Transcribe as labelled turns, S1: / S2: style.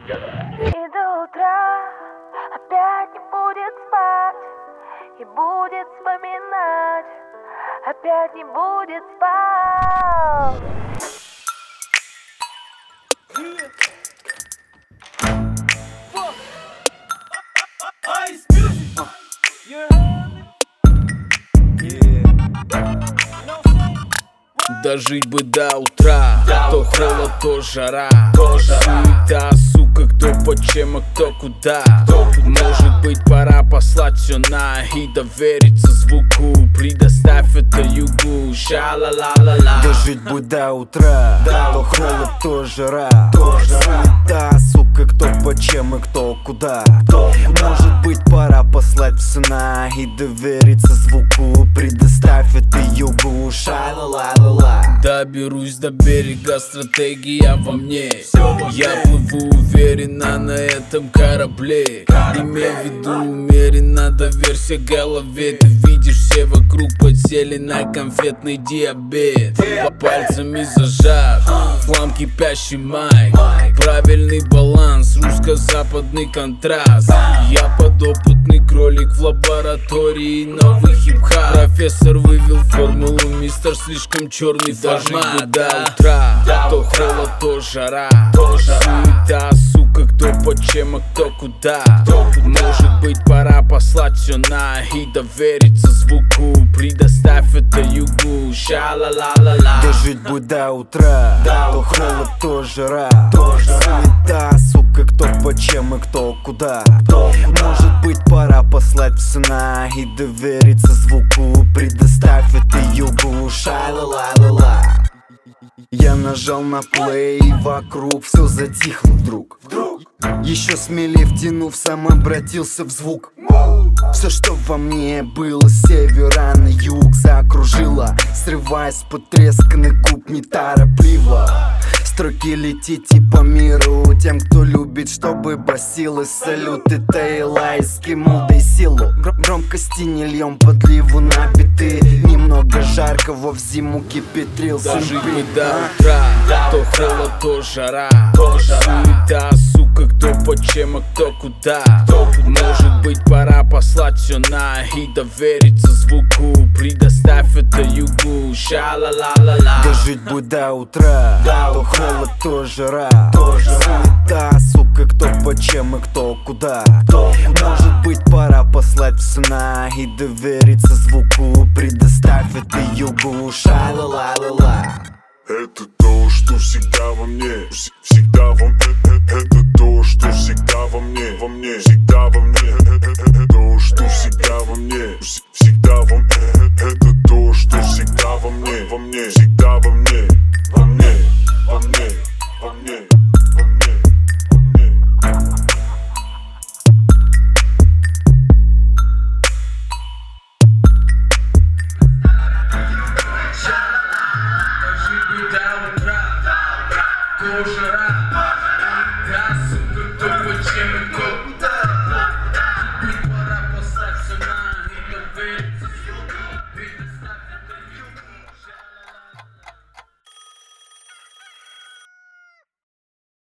S1: И до утра опять не будет спать, и будет вспоминать, опять не будет спать.
S2: Дожить бы до утра, то холод, то жара, суета, сука, кто почем, а кто куда. Может быть, пора послать все на и довериться звуку. Предоставь это югу, ша-ла-ла-ла-ла.
S3: Дожить бы до утра, то холод, то жара, суета, сука, кто почем и кто куда. Может быть, пора послать пса на и довериться звуку. Предоставь это югу, ша-ла-ла-ла-ла.
S2: Доберусь до берега, стратегия во мне. Я плыву уверенно на этом корабле. Имей в виду умеренно, доверься голове. Ты видишь, все вокруг подсели на конфетный диабет. Пальцами зажат, флам кипящий майк. Правильный баланс, русско-западный контраст. Я подопытный кролик в лаборатории, новый хип-хап. Профессор вывел формулу, мистер слишком черный формат. Дожить бы до утра, то холод, то жара, суета, сука, кто почем, а кто куда. Может быть, пора послать все на и довериться звуку. Предоставь это югу, ша-ла-ла-ла-ла.
S3: Дожить бы до утра, то холод, то жара, суета, сука, кто почем и кто куда. Может быть, пора послать пса на и довериться звуку. Предоставь это югу, ша-ла-ла-ла-ла. Я нажал на плей, и вокруг все затихло вдруг. Еще смелее втянув, сам обратился в звук. Все, что во мне было с севера на юг, закружило, срываясь с потресканных губ неторопливо. Строки летите по миру тем, кто любит, чтобы басилось. Салюты Тейла, эскимол, дай силу. Громкости не льем подливу на биты. Немного жаркого в зиму кипятрился.
S2: Дожить бы до утра, то холод, то жара, суета, сука, кто почем, а кто куда. Может быть, пора послать все на и довериться звуку. Предоставь это югу, ша-ла-ла-ла-ла.
S3: Дожить бы до утра, то холод, то жара, суета, сука, кто почем и кто куда. Может быть, пора послать пса на и довериться звуку. Предоставь это югу, ша-ла-ла-ла-ла.
S4: Это то, что всегда во мне, всегда во мне. Это то, что всегда во мне, всегда во мне. То, что всегда во мне, всегда во мне. Это то, что всегда во мне, всегда во мне, во мне, во мне, во мне, во мне, во мне.
S2: Дожить бы до утра, то